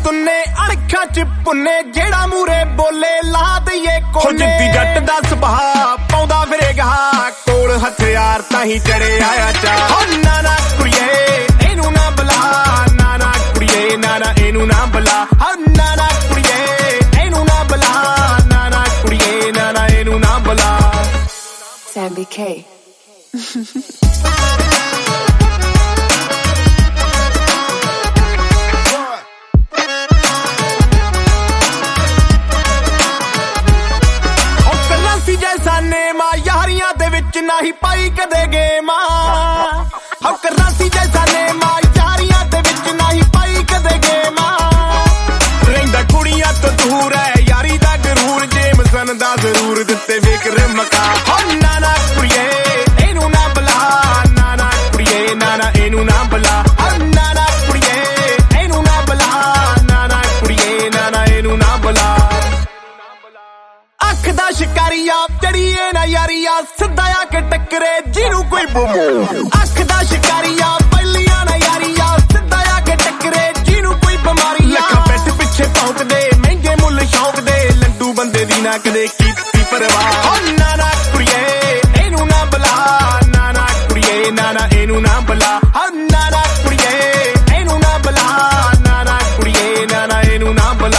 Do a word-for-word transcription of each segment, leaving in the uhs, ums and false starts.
तुन्ने अणखा च पुन्ने जेड़ा मूरे बोले ला दईए कोने जिद्दी जट दा सुभाऽ पाउंदा फिरे गहा कोल हथियार ताहीं चढ़े आया चा ना ना कुड़िए इनू ना बुला ना ना कुड़िए ना ना इनू ना बुला ना ना कुड़िए इनू ना बुला ना ना कुड़िए ना ना इनू ना बुला Sambi K यारियां दे विच नहीं पाई कदे गेमा हम करना सी जैसा नेमा यारियां दे विच नहीं पाई कदे गेमा रहिंदा कुड़ियां तो दूर है यारी दा गरूर जेमसन दा जरूर दित्ते फिकर मका हो ना ना कुड़िए इनू ना बुला ना ना कुड़िए ना ना इनू ना बुला ना ना कुड़िए इनू ना बुला ना ना कुड़िए ना ना इनू ना बुला अख दा शिकारिया चढ़िए ना यारिया सिद्धा आके टकरे जिनू कोई बोमो अख दा शिकारिया पहलिया ना यारिया सिद्धा आके टकरे जिनू कोई बीमारी लखा बैठ पिछे भौंक दे महंगे मुल शौक दे लड्डू बंदे दी ना कदे कीती परवाह ना ना कुड़िए इनू ना बुला ना ना कुड़िए ना ना इनू ना बुला ना ना कुड़िए इनू ना बुला ना ना कुड़िए ना ना इनू ना बुला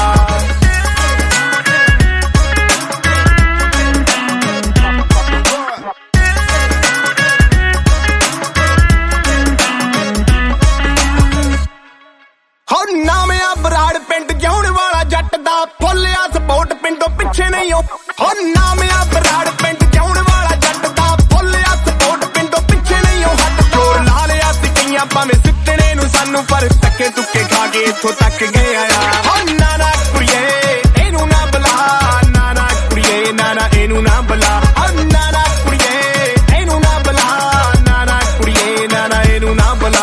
नाम आ बराड़ पिंड जाउण वाला जट दा फुल्लिया सपोर्ट पिंडों पिछे नहीं हो हो नाम आ बराड़ पिंड जाउण वाला जट दा फुल्लिया सपोर्ट पिंडों पिछे नहीं हो हट जोर ला लिया सी कईयां भावें सिੱਟਣੇ ਨੂੰ ਸਾਨੂੰ पर टक्के टुक्के खा के इथों तक गए आया हो ना ना कुड़िए इनू ना बुला ना ना कुड़िए ना ना इनू ना बुला ना ना कुड़िए इनू ना बुला ना ना कुड़िए ना ना इनू ना बुला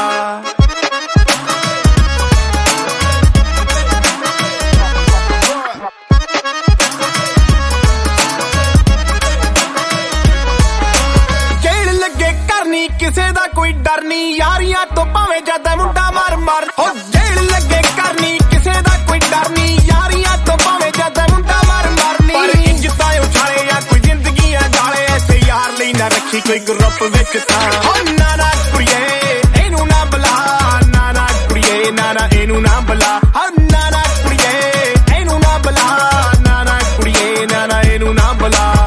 किसे दा कोई डर नहीं यारियां तो भावे ज्यादा मुंडा मार मार हो जेल लगे करनी किसे दा कोई डर नहीं यारियां तो भावे ज्यादा मुंडा मार मारनी पर इज्जतां उछाले या कोई जिंदगी गाले ऐसे यार ਲਈ ना रखी कोई ग्रुप विच तां हो ना ना कुड़िए इनू ना बुला ना ना कुड़िए ना ना इनू ना बुला ना ना कुड़िए इनू ना बुला ना ना कुड़िए ना ना इनू ना बुला